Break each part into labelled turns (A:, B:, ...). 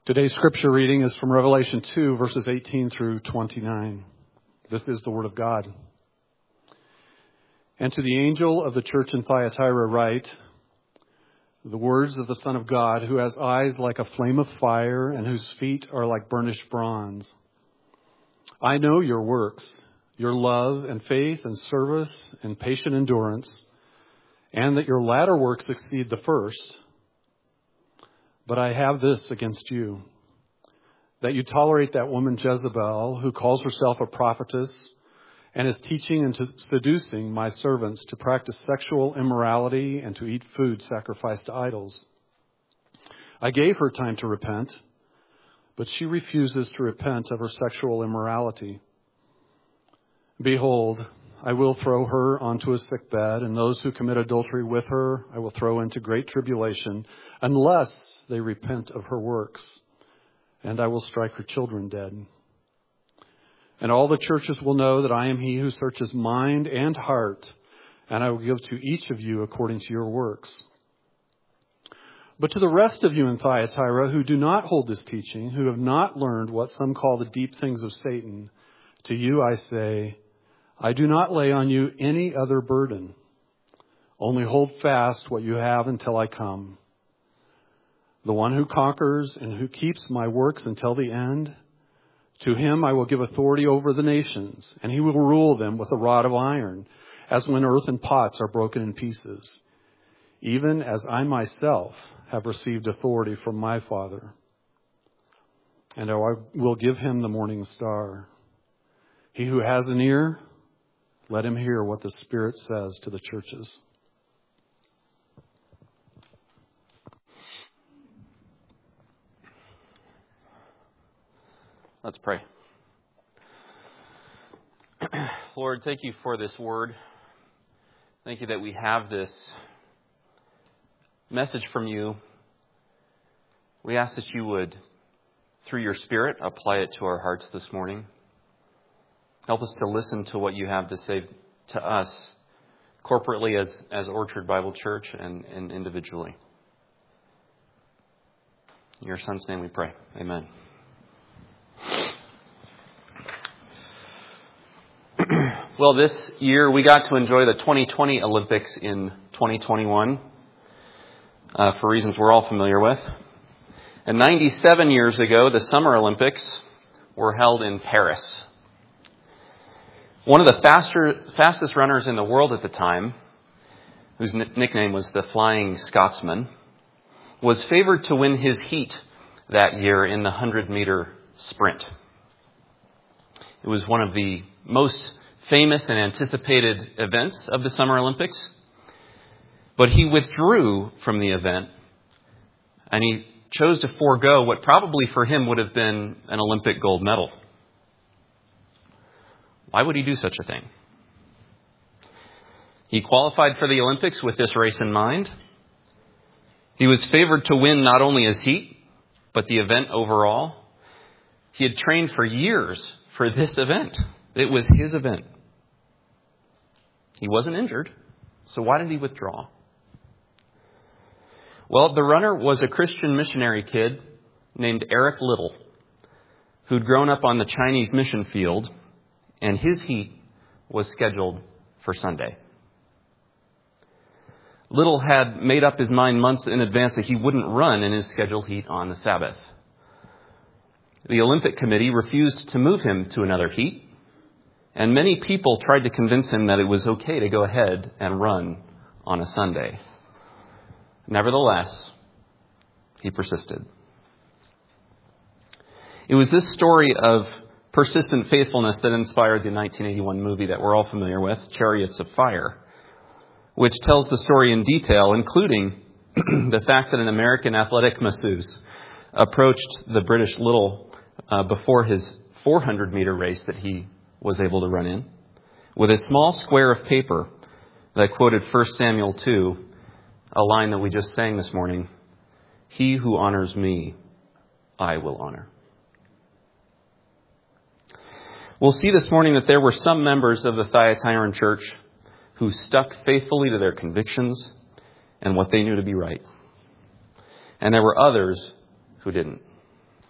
A: Today's scripture reading is from Revelation 2, verses 18 through 29. This is the word of God. And to the angel of the church in Thyatira write, the words of the Son of God, who has eyes like a flame of fire and whose feet are like burnished bronze. I know your works, your love and faith and service and patient endurance, and that your latter works exceed the first. But I have this against you, that you tolerate that woman Jezebel, who calls herself a prophetess and is teaching and seducing my servants to practice sexual immorality and to eat food sacrificed to idols. I gave her time to repent, but she refuses to repent of her sexual immorality. Behold, I will throw her onto a sick bed, and those who commit adultery with her I will throw into great tribulation, unless they repent of her works, and I will strike her children dead. And all the churches will know that I am he who searches mind and heart, and I will give to each of you according to your works. But to the rest of you in Thyatira who do not hold this teaching, who have not learned what some call the deep things of Satan, to you I say, I do not lay on you any other burden. Only hold fast what you have until I come. The one who conquers and who keeps my works until the end, to him I will give authority over the nations, and he will rule them with a rod of iron, as when earthen pots are broken in pieces, even as I myself have received authority from my Father. And I will give him the morning star. He who has an ear, let him hear what the Spirit says to the churches.
B: Let's pray. Lord, thank you for this word. Thank you that we have this message from you. We ask that you would, through your Spirit, apply it to our hearts this morning. Help us to listen to what you have to say to us corporately as Orchard Bible Church and individually. In your Son's name we pray. Amen. Well, this year we got to enjoy the 2020 Olympics in 2021 for reasons we're all familiar with. And 97 years ago, the Summer Olympics were held in Paris. One of the fastest runners in the world at the time, whose nickname was the Flying Scotsman, was favored to win his heat that year in the 100-meter sprint. It was one of the most famous and anticipated events of the Summer Olympics. But he withdrew from the event, and he chose to forego what probably for him would have been an Olympic gold medal. Why would he do such a thing? He qualified for the Olympics with this race in mind. He was favored to win not only his heat, but the event overall. He had trained for years for this event. It was his event. He wasn't injured, so why did he withdraw? Well, the runner was a Christian missionary kid named Eric Liddell, who'd grown up on the Chinese mission field, and his heat was scheduled for Sunday. Liddell had made up his mind months in advance that he wouldn't run in his scheduled heat on the Sabbath. The Olympic Committee refused to move him to another heat, and many people tried to convince him that it was okay to go ahead and run on a Sunday. Nevertheless, he persisted. It was this story of persistent faithfulness that inspired the 1981 movie that we're all familiar with, Chariots of Fire, which tells the story in detail, including the fact that an American athletic masseuse approached the British Liddell before his 400-meter race that he was able to run in, with a small square of paper that quoted 1 Samuel 2, a line that we just sang this morning, "He who honors me, I will honor." We'll see this morning that there were some members of the Thyatiran church who stuck faithfully to their convictions and what they knew to be right. And there were others who didn't.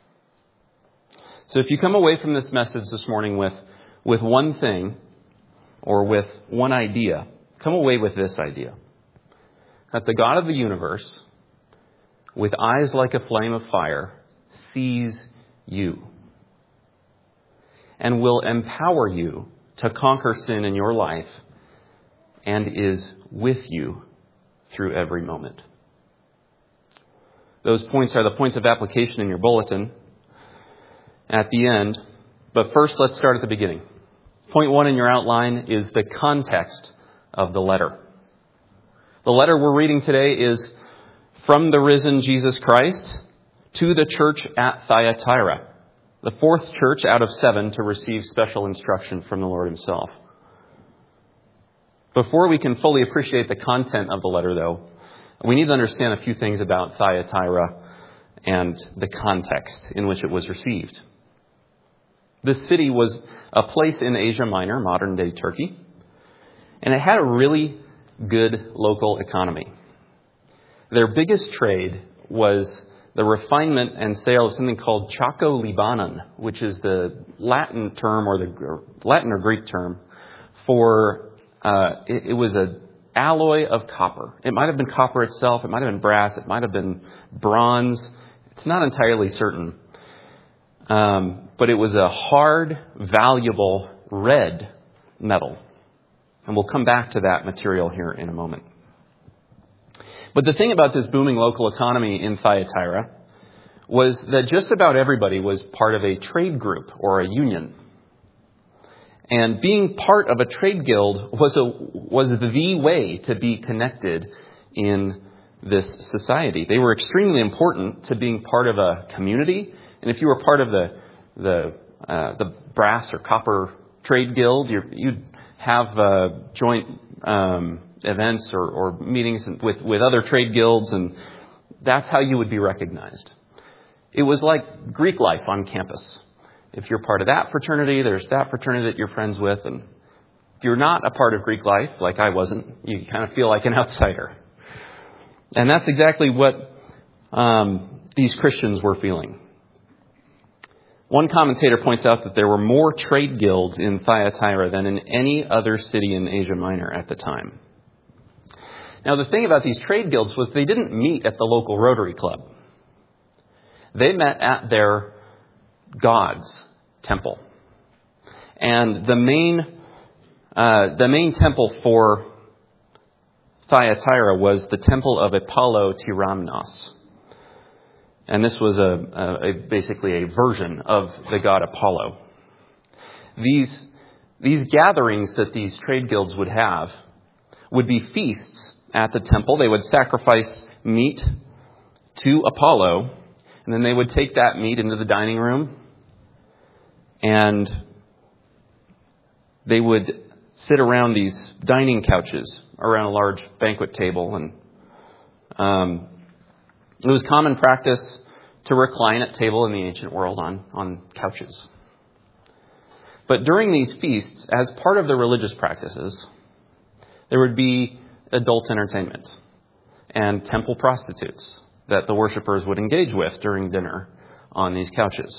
B: So if you come away from this message this morning with one thing or with one idea, come away with this idea. That the God of the universe, with eyes like a flame of fire, sees you and will empower you to conquer sin in your life and is with you through every moment. Those points are the points of application in your bulletin at the end. But first, let's start at the beginning. Point 1 in your outline is the context of the letter. The letter we're reading today is from the risen Jesus Christ to the church at Thyatira, the fourth church out of 7 to receive special instruction from the Lord himself. Before we can fully appreciate the content of the letter, though, we need to understand a few things about Thyatira and the context in which it was received. This city was a place in Asia Minor, modern-day Turkey, and it had a really good local economy. Their biggest trade was the refinement and sale of something called Chako-Libanon, which is the Latin term or the Latin or Greek term for it was an alloy of copper. It might have been copper itself. It might have been brass. It might have been bronze. It's not entirely certain. But it was a hard, valuable red metal. And we'll come back to that material here in a moment. But the thing about this booming local economy in Thyatira was that just about everybody was part of a trade group or a union. And being part of a trade guild was the way to be connected in this society. They were extremely important to being part of a community. And if you were part of the brass or copper trade guild, you'd have joint events or meetings with other trade guilds, and that's how you would be recognized. It was like Greek life on campus. If you're part of that fraternity, there's that fraternity that you're friends with, and if you're not a part of Greek life, like I wasn't, you kind of feel like an outsider. And that's exactly what these Christians were feeling. One commentator points out that there were more trade guilds in Thyatira than in any other city in Asia Minor at the time. Now, the thing about these trade guilds was they didn't meet at the local Rotary Club. They met at their God's temple. And the main temple for Thyatira was the temple of Apollo Tyramnos. And this was basically a version of the god Apollo. These gatherings that these trade guilds would have would be feasts at the temple. They would sacrifice meat to Apollo, and then they would take that meat into the dining room, and they would sit around these dining couches around a large banquet table. And it was common practice to recline at table in the ancient world on couches. But during these feasts, as part of the religious practices, there would be adult entertainment and temple prostitutes that the worshipers would engage with during dinner on these couches.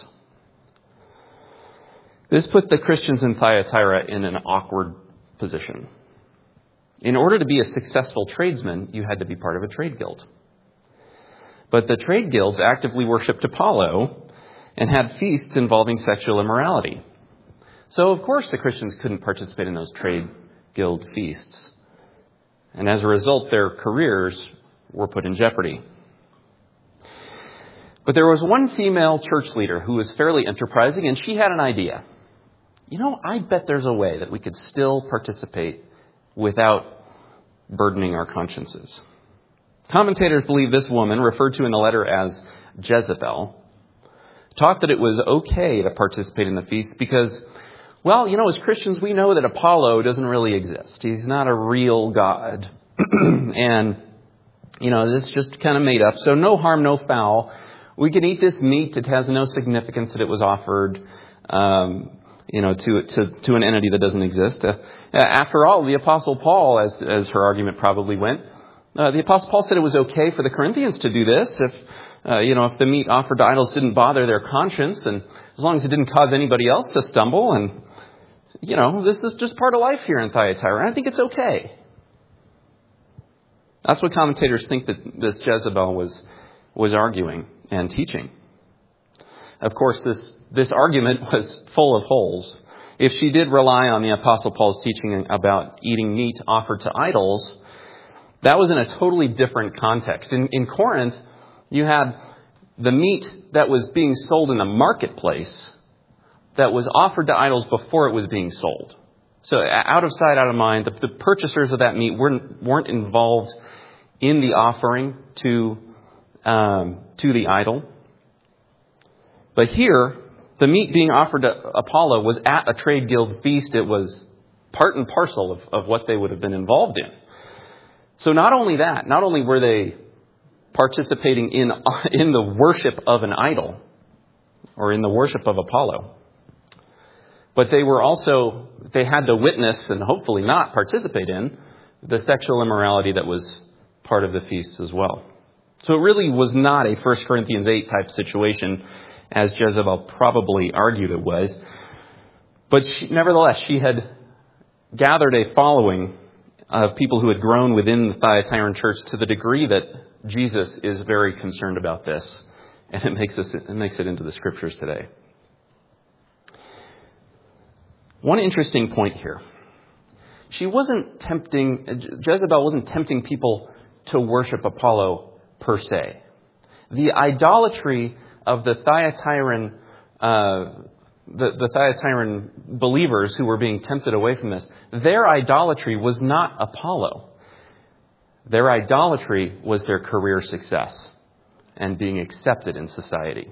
B: This put the Christians in Thyatira in an awkward position. In order to be a successful tradesman, you had to be part of a trade guild. But the trade guilds actively worshipped Apollo and had feasts involving sexual immorality. So, of course, the Christians couldn't participate in those trade guild feasts. And as a result, their careers were put in jeopardy. But there was one female church leader who was fairly enterprising, and she had an idea. I bet there's a way that we could still participate without burdening our consciences. Commentators believe this woman, referred to in the letter as Jezebel, taught that it was okay to participate in the feast because, as Christians, we know that Apollo doesn't really exist. He's not a real god. And, it's just kind of made up. So no harm, no foul. We can eat this meat. It has no significance that it was offered, to an entity that doesn't exist. After all, the Apostle Paul, as her argument probably went, The Apostle Paul said it was okay for the Corinthians to do this if the meat offered to idols didn't bother their conscience, and as long as it didn't cause anybody else to stumble. And, this is just part of life here in Thyatira. And I think it's okay. That's what commentators think that this Jezebel was arguing and teaching. Of course, this argument was full of holes. If she did rely on the Apostle Paul's teaching about eating meat offered to idols, that was in a totally different context. In Corinth, you had the meat that was being sold in the marketplace that was offered to idols before it was being sold. So out of sight, out of mind, the purchasers of that meat weren't involved in the offering to the idol. But here, the meat being offered to Apollo was at a trade guild feast. It was part and parcel of what they would have been involved in. So not only were they participating in the worship of an idol or in the worship of Apollo, but they had to witness and hopefully not participate in the sexual immorality that was part of the feast as well. So it really was not a 1 Corinthians 8 type situation, as Jezebel probably argued it was. But nevertheless, she had gathered a following of people who had grown within the Thyatiran church to the degree that Jesus is very concerned about this. And it makes it into the scriptures today. One interesting point here. Jezebel wasn't tempting people to worship Apollo per se. The idolatry of the Thyatiran believers who were being tempted away from this, their idolatry was not Apollo. Their idolatry was their career success and being accepted in society.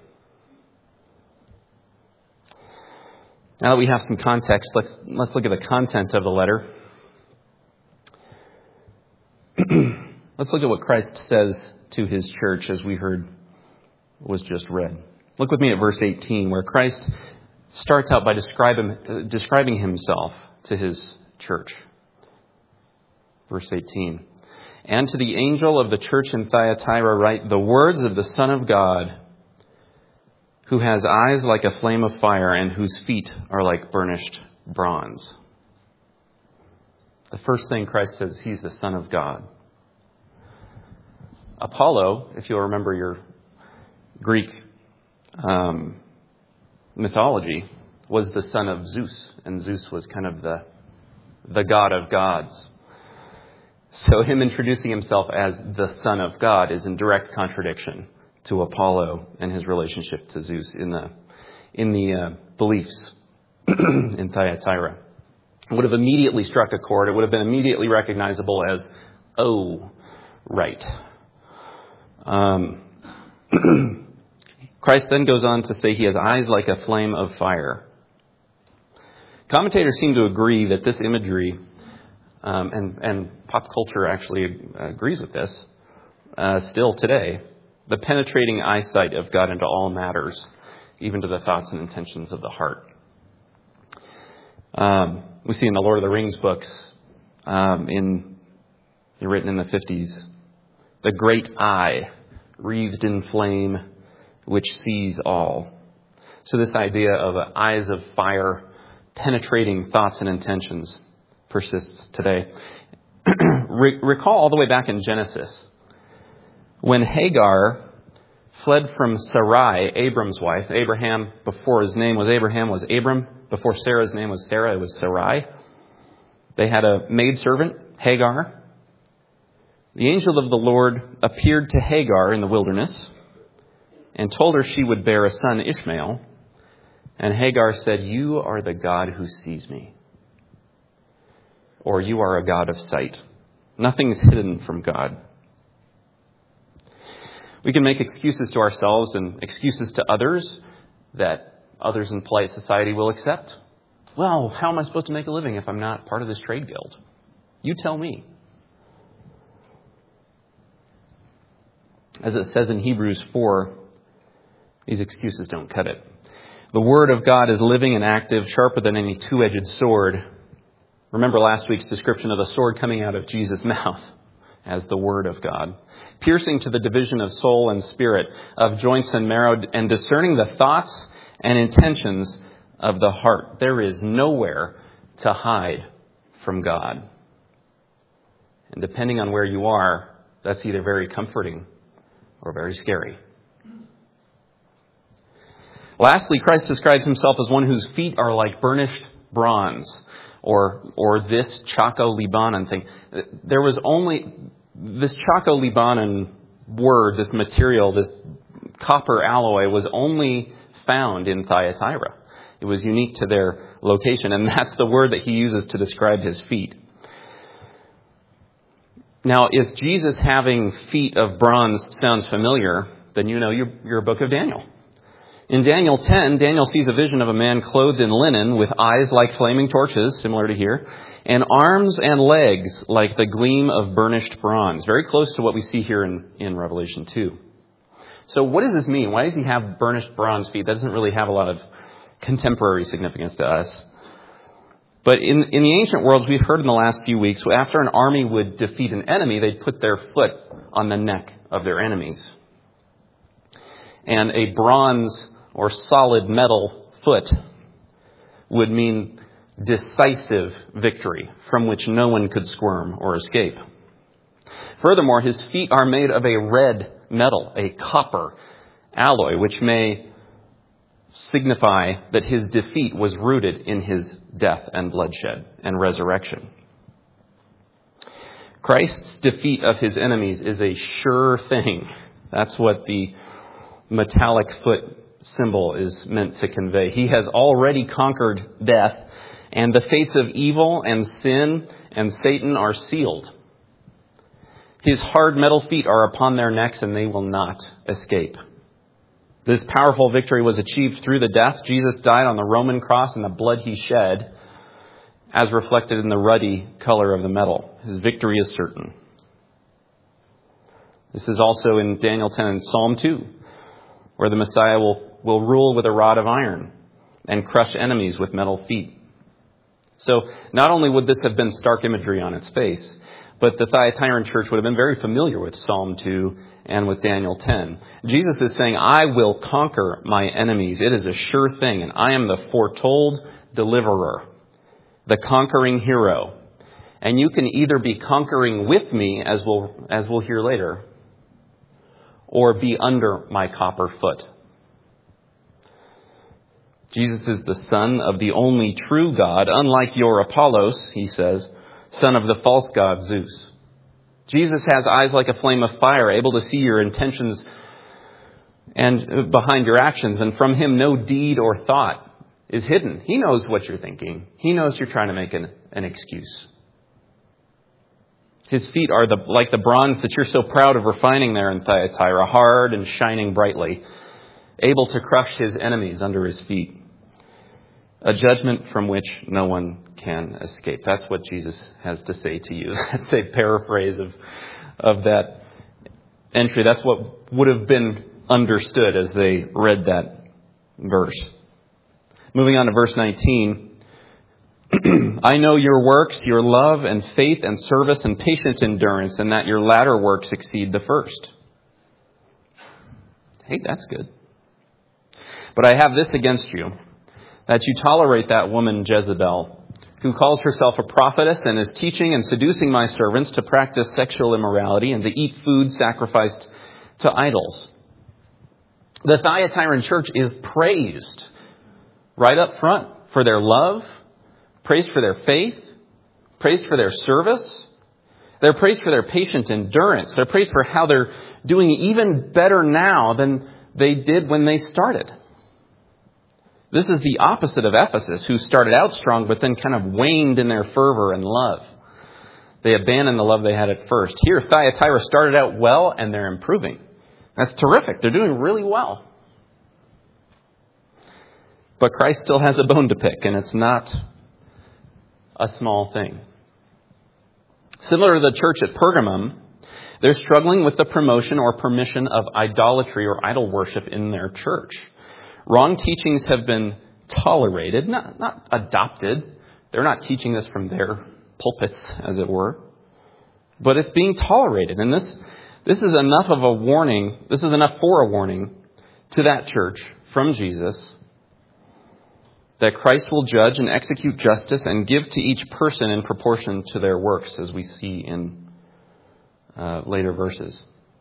B: Now that we have some context, let's look at the content of the letter. Let's look at what Christ says to his church, as we heard was just read. Look with me at verse 18, where Christ starts out by describing himself to his church. Verse 18. And to the angel of the church in Thyatira write the words of the Son of God, who has eyes like a flame of fire and whose feet are like burnished bronze. The first thing Christ says, he's the Son of God. Apollo, if you'll remember your Greek mythology, was the son of Zeus, and Zeus was kind of the god of gods. So him introducing himself as the Son of God is in direct contradiction to Apollo and his relationship to Zeus in the beliefs in Thyatira. It would have immediately struck a chord. It would have been immediately recognizable as, oh, right. Christ then goes on to say he has eyes like a flame of fire. Commentators seem to agree that this imagery, and pop culture actually agrees with this, still today, the penetrating eyesight of God into all matters, even to the thoughts and intentions of the heart. We see in the Lord of the Rings books, written in the 50s, the great eye, wreathed in flame, which sees all. So this idea of eyes of fire penetrating thoughts and intentions persists today. Recall all the way back in Genesis, when Hagar fled from Sarai, Abram's wife. Abraham, before his name was Abraham, was Abram. Before Sarah's name was Sarah, it was Sarai. They had a maidservant, Hagar. The angel of the Lord appeared to Hagar in the wilderness and told her she would bear a son, Ishmael. And Hagar said, "You are the God who sees me." Or you are a God of sight. Nothing is hidden from God. We can make excuses to ourselves and excuses to others that others in polite society will accept. Well, how am I supposed to make a living if I'm not part of this trade guild? You tell me. As it says in Hebrews 4, these excuses don't cut it. The Word of God is living and active, sharper than any two-edged sword. Remember last week's description of the sword coming out of Jesus' mouth. as the Word of God, piercing to the division of soul and spirit, of joints and marrow, and discerning the thoughts and intentions of the heart. There is nowhere to hide from God. And depending on where you are, that's either very comforting or very scary. Lastly, Christ describes himself as one whose feet are like burnished bronze, or this Chaco-Libanon thing. There was only this Chaco-Libanon word, this material, this copper alloy was only found in Thyatira. It was unique to their location, and that's the word that he uses to describe his feet. Now, if Jesus having feet of bronze sounds familiar, then you know your book of Daniel. In Daniel 10, Daniel sees a vision of a man clothed in linen with eyes like flaming torches, similar to here, and arms and legs like the gleam of burnished bronze, very close to what we see here in Revelation 2. So what does this mean? Why does he have burnished bronze feet? That doesn't really have a lot of contemporary significance to us. But in the ancient worlds, we've heard in the last few weeks, after an army would defeat an enemy, they'd put their foot on the neck of their enemies. And a bronze or solid metal foot would mean decisive victory from which no one could squirm or escape. Furthermore, his feet are made of a red metal, a copper alloy, which may signify that his defeat was rooted in his death and bloodshed and resurrection. Christ's defeat of his enemies is a sure thing. That's what the metallic foot symbol is meant to convey. He has already conquered death, and the fates of evil and sin and Satan are sealed. His hard metal feet are upon their necks, and they will not escape. This powerful victory was achieved through the death. Jesus died on the Roman cross, and the blood he shed, as reflected in the ruddy color of the metal. His victory is certain. This is also in Daniel 10 and Psalm 2, where the Messiah will rule with a rod of iron and crush enemies with metal feet. So not only would this have been stark imagery on its face, but the Thyatiran church would have been very familiar with Psalm 2 and with Daniel 10. Jesus is saying, I will conquer my enemies. It is a sure thing, and I am the foretold deliverer, the conquering hero. And you can either be conquering with me, as we'll hear later, or be under my copper foot. Jesus is the son of the only true God, unlike your Apollos, he says, son of the false god Zeus. Jesus has eyes like a flame of fire, able to see your intentions and behind your actions. And from him, no deed or thought is hidden. He knows what you're thinking. He knows you're trying to make an excuse. His feet are like the bronze that you're so proud of refining there in Thyatira, hard and shining brightly, able to crush his enemies under his feet. A judgment from which no one can escape. That's what Jesus has to say to you. That's a paraphrase of that entry. That's what would have been understood as they read that verse. Moving on to verse 19. I know your works, your love and faith and service and patient endurance, and that your latter works exceed the first. Hey, that's good. But I have this against you, that you tolerate that woman Jezebel, who calls herself a prophetess and is teaching and seducing my servants to practice sexual immorality and to eat food sacrificed to idols. The Thyatiran church is praised right up front for their love, praised for their faith, praised for their service. They're praised for their patient endurance. They're praised for how they're doing even better now than they did when they started. This is the opposite of Ephesus, who started out strong, but then kind of waned in their fervor and love. They abandoned the love they had at first. Here, Thyatira started out well, and they're improving. That's terrific. They're doing really well. But Christ still has a bone to pick, and it's not a small thing. Similar to the church at Pergamum, they're struggling with the promotion or permission of idolatry or idol worship in their church. Wrong teachings have been tolerated, not adopted. They're not teaching this from their pulpits, as it were. but it's being tolerated. And this is enough of a warning. This is enough for a warning to that church from Jesus that Christ will judge and execute justice and give to each person in proportion to their works, as we see in later verses.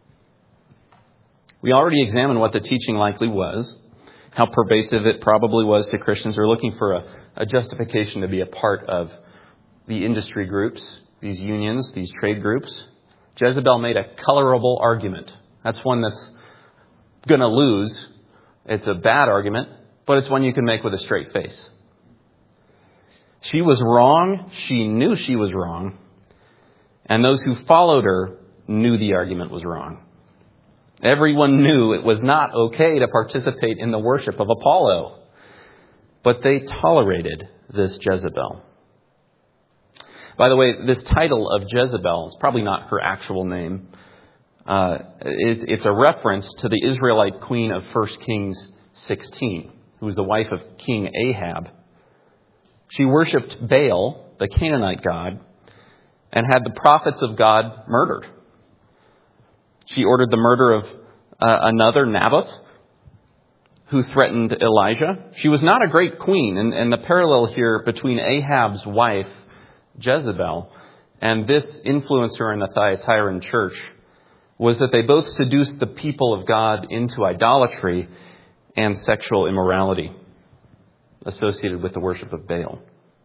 B: We already examined what the teaching likely was, how pervasive it probably was to Christians who are looking for a justification to be a part of the industry groups, these unions, these trade groups. Jezebel made a colorable argument. That's one that's going to lose. It's a bad argument, but it's one you can make with a straight face. She was wrong. She knew she was wrong. And those who followed her knew the argument was wrong. Everyone knew it was not okay to participate in the worship of Apollo. But they tolerated this Jezebel. By the way, this title of Jezebel is probably not her actual name. It's a reference to the Israelite queen of 1 Kings 16, who was the wife of King Ahab. She worshipped Baal, the Canaanite god, and had the prophets of God murdered. She ordered the murder of another, Naboth, who threatened Elijah. She was not a great queen, and the parallel here between Ahab's wife, Jezebel, and this influencer in the Thyatiran church was that they both seduced the people of God into idolatry and sexual immorality associated with the worship of Baal.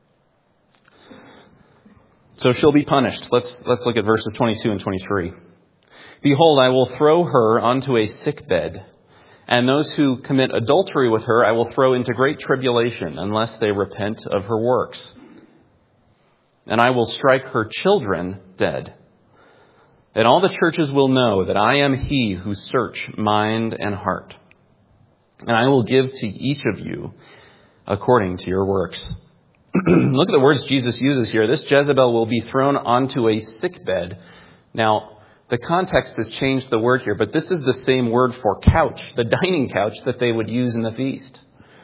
B: So she'll be punished. Let's look at verses 22 and 23. Behold, I will throw her onto a sickbed, and those who commit adultery with her I will throw into great tribulation, unless they repent of her works. And I will strike her children dead. And all the churches will know that I am he who search mind and heart. And I will give to each of you according to your works. Look at the words Jesus uses here. This Jezebel will be thrown onto a sickbed. Now, the context has changed the word here, but this is the same word for couch, the dining couch that they would use in the feast.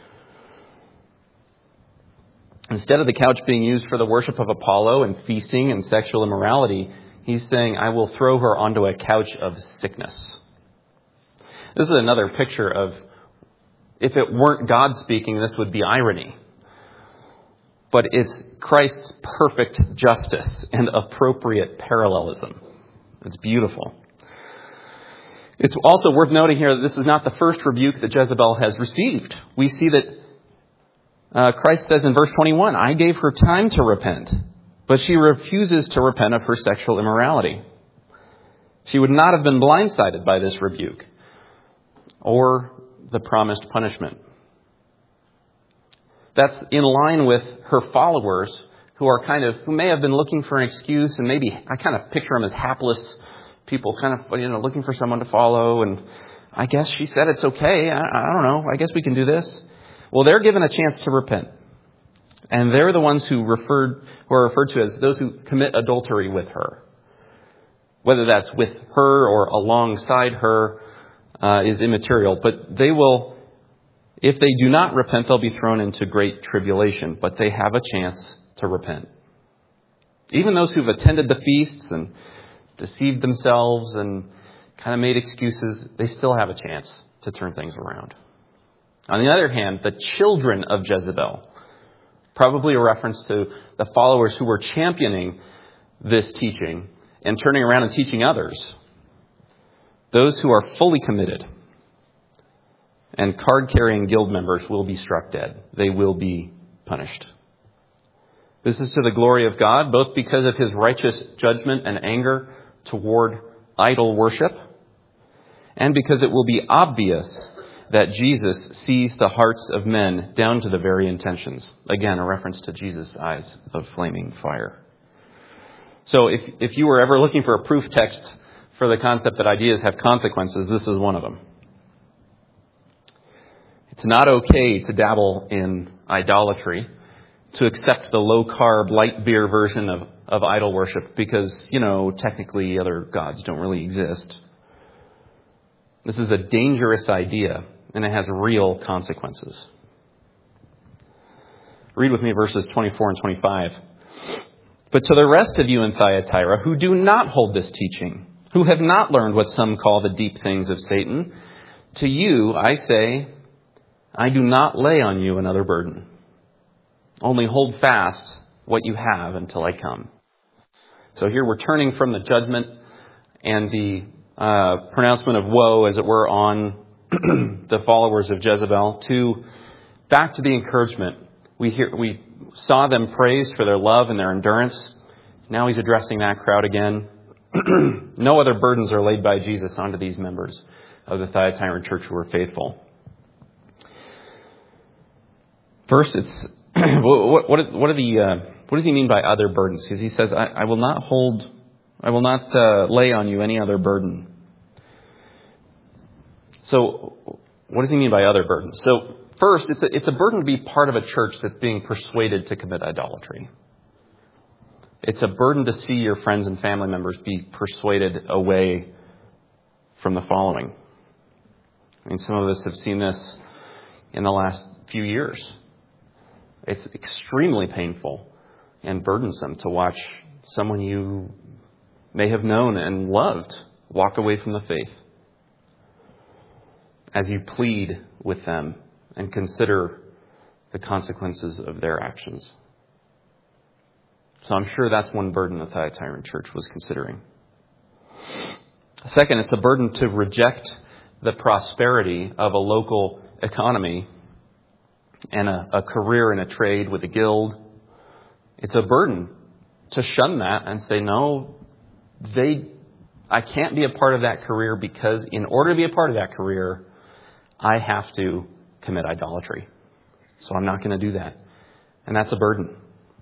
B: Instead of the couch being used for the worship of Apollo and feasting and sexual immorality, he's saying, I will throw her onto a couch of sickness. This is another picture of, if it weren't God speaking, this would be irony. But it's Christ's perfect justice and appropriate parallelism. It's beautiful. It's also worth noting here that this is not the first rebuke that Jezebel has received. We see that Christ says in verse 21, I gave her time to repent, but she refuses to repent of her sexual immorality. She would not have been blindsided by this rebuke or the promised punishment. That's in line with her followers who may have been looking for an excuse, and maybe I kind of picture them as hapless people, looking for someone to follow. And I guess she said it's okay. I don't know. I guess we can do this. Well, they're given a chance to repent. And they're the ones who are referred to as those who commit adultery with her. Whether that's with her or alongside her is immaterial. But they will, if they do not repent, they'll be thrown into great tribulation. But they have a chance to repent. Even those who've attended the feasts and deceived themselves and kind of made excuses, they still have a chance to turn things around. On the other hand, the children of Jezebel, probably a reference to the followers who were championing this teaching and turning around and teaching others, those who are fully committed and card-carrying guild members will be struck dead. They will be punished. This is to the glory of God, both because of his righteous judgment and anger toward idol worship, and because it will be obvious that Jesus sees the hearts of men down to the very intentions. Again, a reference to Jesus' eyes of flaming fire. So if you were ever looking for a proof text for the concept that ideas have consequences, this is one of them. It's not okay to dabble in idolatry, to accept the low-carb, light beer version of idol worship because, technically other gods don't really exist. This is a dangerous idea, and it has real consequences. Read with me verses 24 and 25. But to the rest of you in Thyatira who do not hold this teaching, who have not learned what some call the deep things of Satan, to you I say, I do not lay on you another burden. Only hold fast what you have until I come. So here we're turning from the judgment and the pronouncement of woe, as it were, on the followers of Jezebel, to back to the encouragement. We saw them praised for their love and their endurance. Now he's addressing that crowd again. No other burdens are laid by Jesus onto these members of the Thyatiran church who are faithful. First, it's what does he mean by other burdens? Because he says, I will not lay on you any other burden. So, what does he mean by other burdens? So, first, it's a burden to be part of a church that's being persuaded to commit idolatry. It's a burden to see your friends and family members be persuaded away from the following. I mean, some of us have seen this in the last few years. It's extremely painful and burdensome to watch someone you may have known and loved walk away from the faith as you plead with them and consider the consequences of their actions. So I'm sure that's one burden the Thyatiran church was considering. Second, it's a burden to reject the prosperity of a local economy and a career in a trade with a guild. It's a burden to shun that and say, no, I can't be a part of that career because in order to be a part of that career, I have to commit idolatry. So I'm not going to do that. And that's a burden.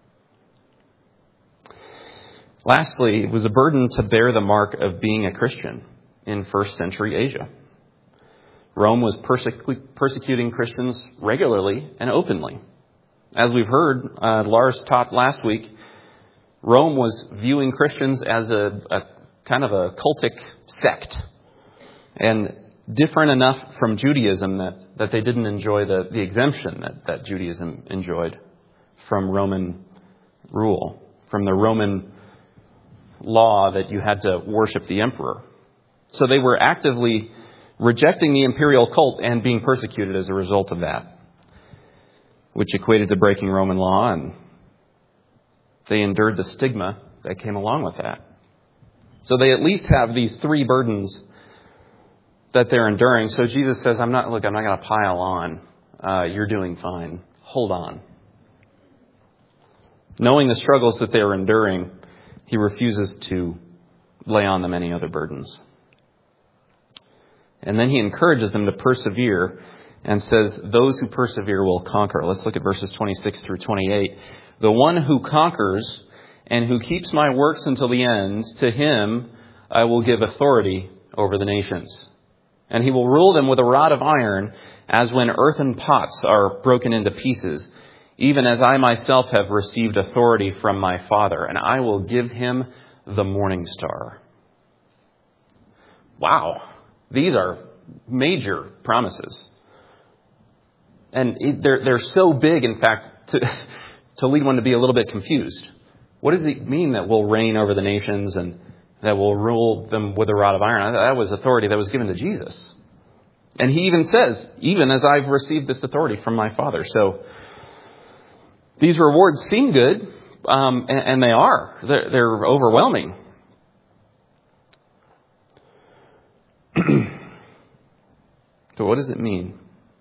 B: Lastly, it was a burden to bear the mark of being a Christian in first century Asia. Rome was persecuting Christians regularly and openly. As we've heard, Lars taught last week, Rome was viewing Christians as a kind of a cultic sect and different enough from Judaism that they didn't enjoy the exemption that Judaism enjoyed from Roman rule, from the Roman law that you had to worship the emperor. So they were actively rejecting the imperial cult and being persecuted as a result of that, which equated to breaking Roman law, and they endured the stigma that came along with that. So they at least have these three burdens that they're enduring. So Jesus says, I'm not going to pile on. You're doing fine. Hold on. Knowing the struggles that they are enduring, he refuses to lay on them any other burdens. And then he encourages them to persevere and says, those who persevere will conquer. Let's look at verses 26 through 28. The one who conquers and who keeps my works until the end, to him I will give authority over the nations. And he will rule them with a rod of iron, as when earthen pots are broken into pieces, even as I myself have received authority from my Father, and I will give him the morning star. Wow. These are major promises. And they're so big, in fact, to lead one to be a little bit confused. What does it mean that we'll reign over the nations and that we'll rule them with a rod of iron? That was authority that was given to Jesus. And he even says, even as I've received this authority from my Father. So these rewards seem good, and they are. They're overwhelming. So what does it mean?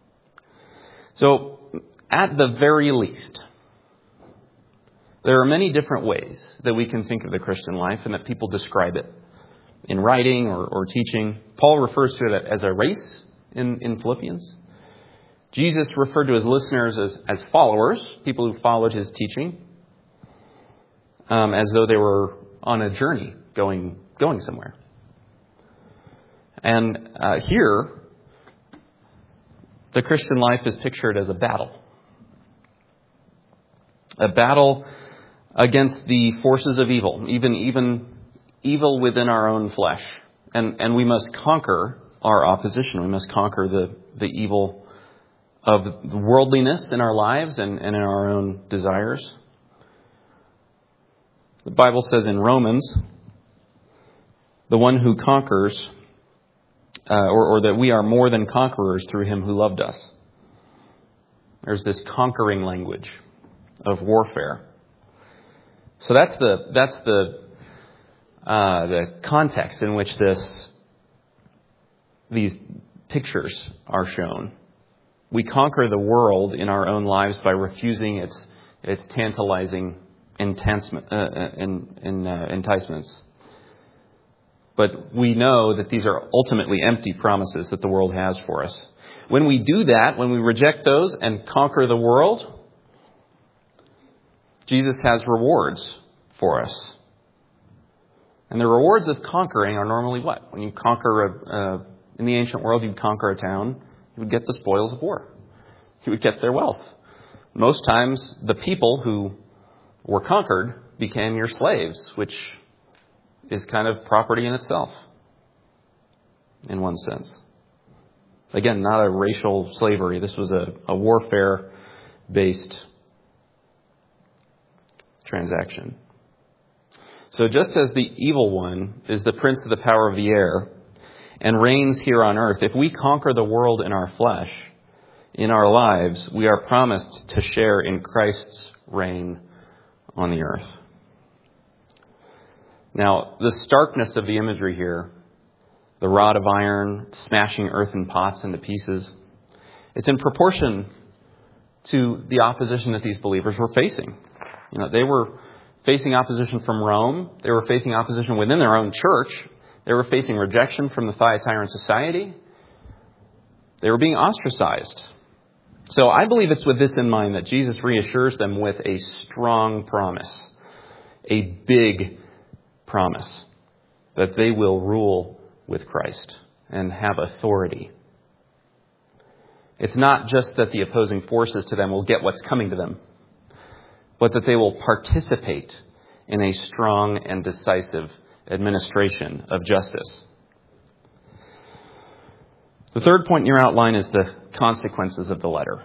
B: So at the very least, there are many different ways that we can think of the Christian life and that people describe it in writing or teaching. Paul refers to it as a race in Philippians. Jesus referred to his listeners as followers, people who followed his teaching, as though they were on a journey going somewhere. And here, the Christian life is pictured as a battle. A battle against the forces of evil, even evil within our own flesh. And we must conquer our opposition. We must conquer the evil of worldliness in our lives and in our own desires. The Bible says in Romans, the one who conquers, or that we are more than conquerors through him who loved us. There's this conquering language of warfare. So that's the context in which these pictures are shown. We conquer the world in our own lives by refusing its tantalizing enticements. But we know that these are ultimately empty promises that the world has for us. When we do that, when we reject those and conquer the world, Jesus has rewards for us. And the rewards of conquering are normally what? When you conquer in the ancient world, you'd conquer a town, you would get the spoils of war. You would get their wealth. Most times, the people who were conquered became your slaves, which is kind of property in itself, in one sense. Again, not a racial slavery. This was a warfare-based transaction. So just as the evil one is the prince of the power of the air and reigns here on earth, if we conquer the world in our flesh, in our lives, we are promised to share in Christ's reign on the earth. Now, the starkness of the imagery here, the rod of iron smashing earthen pots into pieces, it's in proportion to the opposition that these believers were facing. They were facing opposition from Rome. They were facing opposition within their own church. They were facing rejection from the Thyatiran society. They were being ostracized. So I believe it's with this in mind that Jesus reassures them with a strong promise, a big promise, that they will rule with Christ and have authority. It's not just that the opposing forces to them will get what's coming to them, but that they will participate in a strong and decisive administration of justice. The third point in your outline is the consequences of the letter.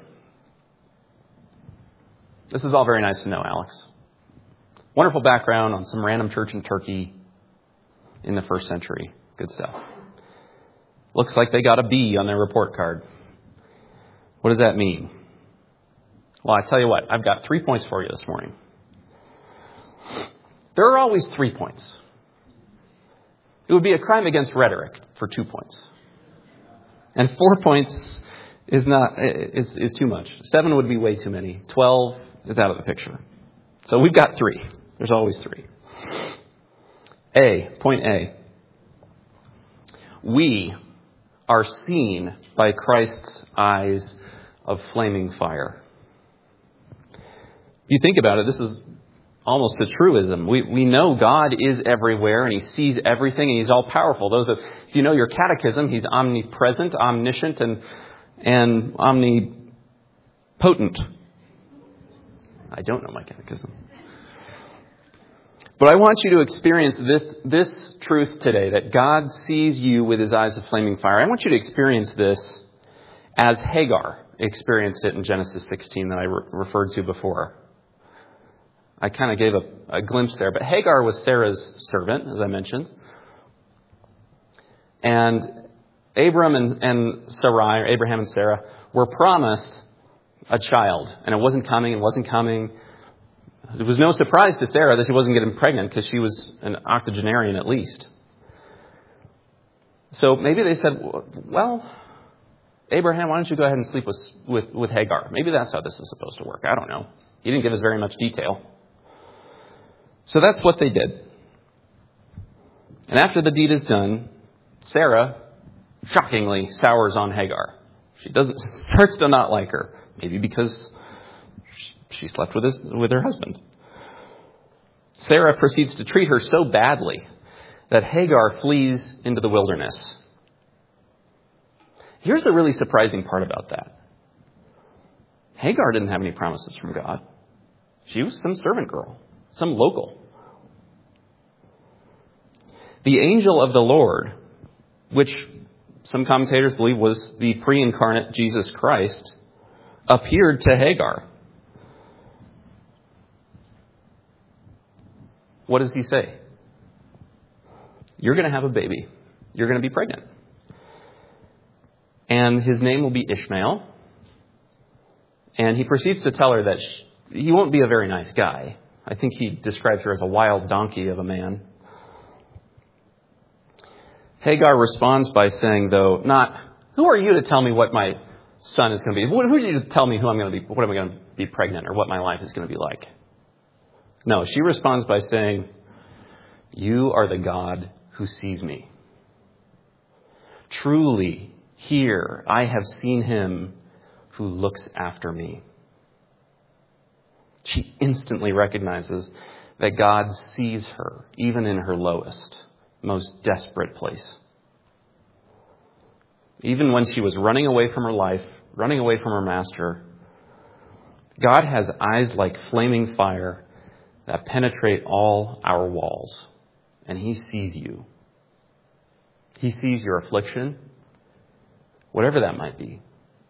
B: This is all very nice to know, Alex. Wonderful background on some random church in Turkey in the first century. Good stuff. Looks like they got a B on their report card. What does that mean? Well, I tell you what, I've got 3 points for you this morning. There are always 3 points. It would be a crime against rhetoric for 2 points. And 4 points is too much. 7 would be way too many. 12 is out of the picture. So we've got 3. There's always 3. Point A. We are seen by Christ's eyes of flaming fire. If you think about it, this is almost a truism. We know God is everywhere and he sees everything and he's all powerful. If you know your catechism, he's omnipresent, omniscient, and omnipotent. I don't know my catechism. But I want you to experience this truth today, that God sees you with his eyes of flaming fire. I want you to experience this as Hagar experienced it in Genesis 16 that I referred to before. I kind of gave a glimpse there. But Hagar was Sarah's servant, as I mentioned. And Abraham and Sarah were promised a child. And it wasn't coming. It was no surprise to Sarah that she wasn't getting pregnant because she was an octogenarian at least. So maybe they said, well, Abraham, why don't you go ahead and sleep with Hagar? Maybe that's how this is supposed to work. I don't know. He didn't give us very much detail. So that's what they did. And after the deed is done, Sarah shockingly sours on Hagar. She starts to not like her. Maybe because she slept with her husband. Sarah proceeds to treat her so badly that Hagar flees into the wilderness. Here's the really surprising part about that. Hagar didn't have any promises from God. She was some servant girl, some local. The angel of the Lord, which some commentators believe was the pre-incarnate Jesus Christ, appeared to Hagar. what does he say? You're going to have a baby. You're going to be pregnant. And his name will be Ishmael. And he proceeds to tell her that he won't be a very nice guy. I think he describes her as a wild donkey of a man. Hagar responds by saying, though, not, who are you to tell me what my son is going to be? Who are you to tell me who I'm going to be, what am I going to be pregnant or what my life is going to be like? No, she responds by saying, you are the God who sees me. Truly, here I have seen him who looks after me. She instantly recognizes that God sees her, even in her lowest, most desperate place. Even when she was running away from her life, running away from her master, God has eyes like flaming fire that penetrate all our walls. And he sees you. He sees your affliction, whatever that might be.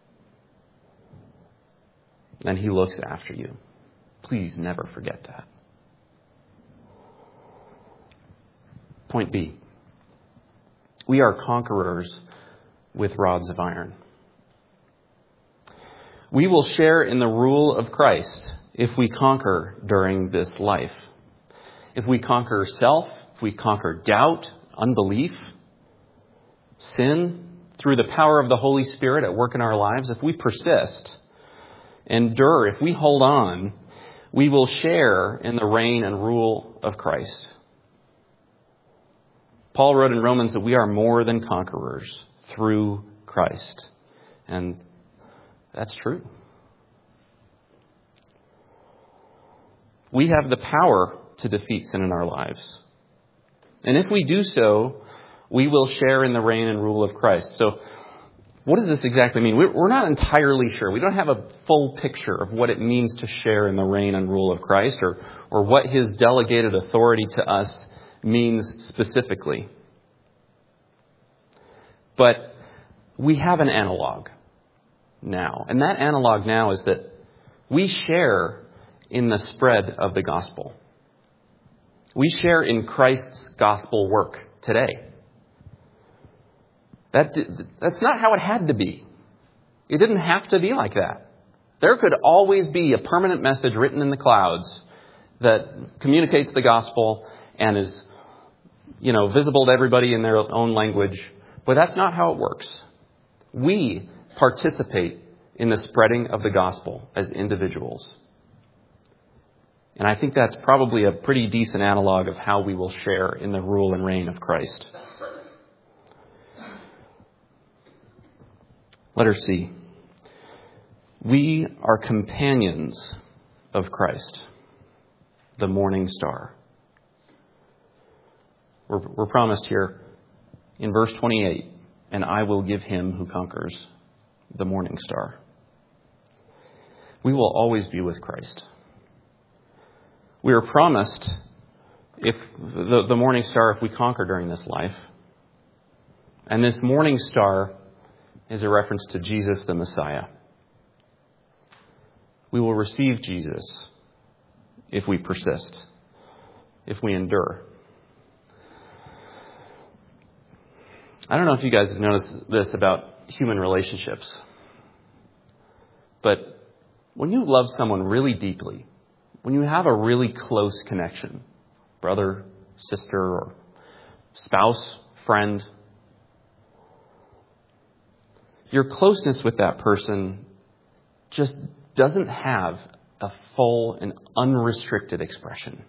B: And he looks after you. Please never forget that. Point B. We are conquerors with rods of iron. We will share in the rule of Christ if we conquer during this life. If we conquer self, if we conquer doubt, unbelief, sin, through the power of the Holy Spirit at work in our lives, if we persist, endure, if we hold on, we will share in the reign and rule of Christ. Paul wrote in Romans that we are more than conquerors through Christ. And that's true. We have the power to defeat sin in our lives. And if we do so, we will share in the reign and rule of Christ. So what does this exactly mean? We're not entirely sure. We don't have a full picture of what it means to share in the reign and rule of Christ or what his delegated authority to us means specifically. But we have an analog now. And that analog now is that we share in the spread of the gospel. We share in Christ's gospel work today. That's not how it had to be. It didn't have to be like that. There could always be a permanent message written in the clouds that communicates the gospel and is, visible to everybody in their own language. But that's not how it works. We participate in the spreading of the gospel as individuals. And I think that's probably a pretty decent analog of how we will share in the rule and reign of Christ. Letter C. We are companions of Christ, the morning star. We're promised here in verse 28, and I will give him who conquers the morning star. We will always be with Christ. We are promised if the morning star if we conquer during this life. And this morning star is a reference to Jesus the Messiah. We will receive Jesus if we persist, if we endure. I don't know if you guys have noticed this about human relationships, but when you love someone really deeply, when you have a really close connection, brother, sister, or spouse, friend, your closeness with that person just doesn't have a full and unrestricted expression.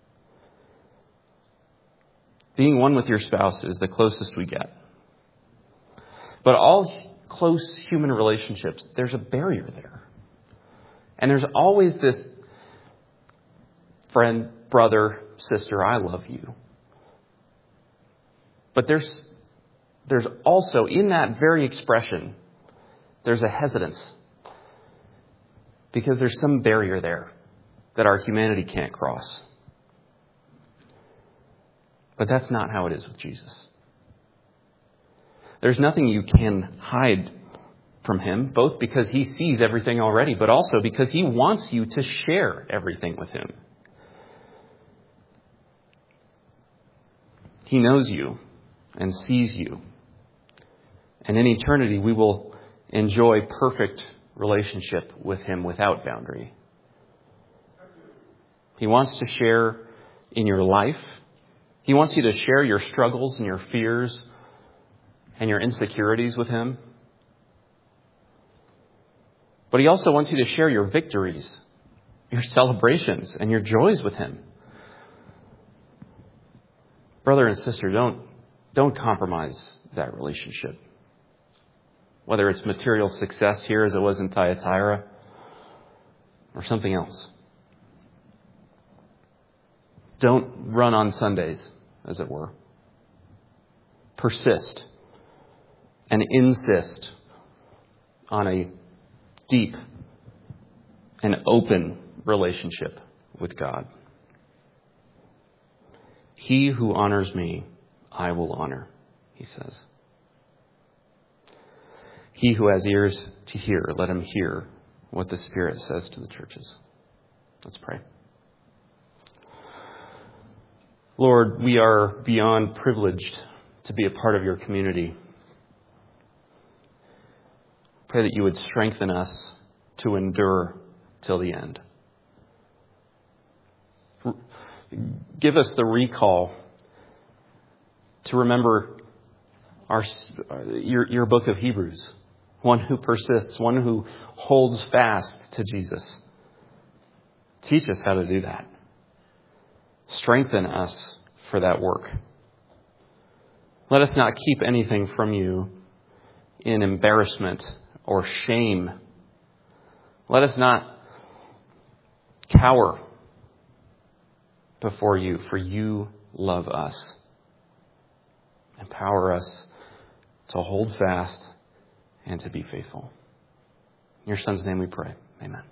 B: Being one with your spouse is the closest we get. But all close human relationships, there's a barrier there. And there's always this friend, brother, sister, I love you. But there's also, in that very expression, there's a hesitance. Because there's some barrier there that our humanity can't cross. But that's not how it is with Jesus. There's nothing you can hide from him, both because he sees everything already, but also because he wants you to share everything with him. He knows you and sees you. And in eternity, we will enjoy perfect relationship with him without boundary. He wants to share in your life. He wants you to share your struggles and your fears and your insecurities with him. But he also wants you to share your victories, your celebrations, and your joys with him. Brother and sister, don't compromise that relationship. Whether it's material success here as it was in Thyatira or something else. Don't run on Sundays, as it were. Persist and insist on a deep and open relationship with God. He who honors me, I will honor, he says. He who has ears to hear, let him hear what the Spirit says to the churches. Let's pray. Lord, we are beyond privileged to be a part of your community. Pray that you would strengthen us to endure till the end. Give us the recall to remember your book of Hebrews. One who persists, one who holds fast to Jesus. Teach us how to do that. Strengthen us for that work. Let us not keep anything from you in embarrassment or shame. Let us not cower before you, for you love us. Empower us to hold fast and to be faithful. In your Son's name we pray. Amen.